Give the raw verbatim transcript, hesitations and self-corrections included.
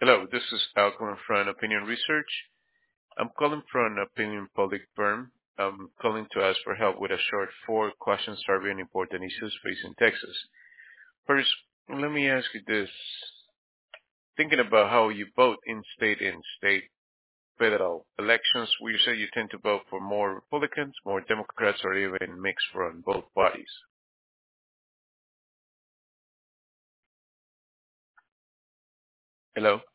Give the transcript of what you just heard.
Hello, this is Al calling from Opinion Research. I'm calling from an opinion public firm. I'm calling to ask for help with a short four-question survey on important issues facing Texas. First, let me ask you this. Thinking about how you vote in state and state federal elections, will you say you tend to vote for more Republicans, more Democrats, or even mix from both parties? Hello?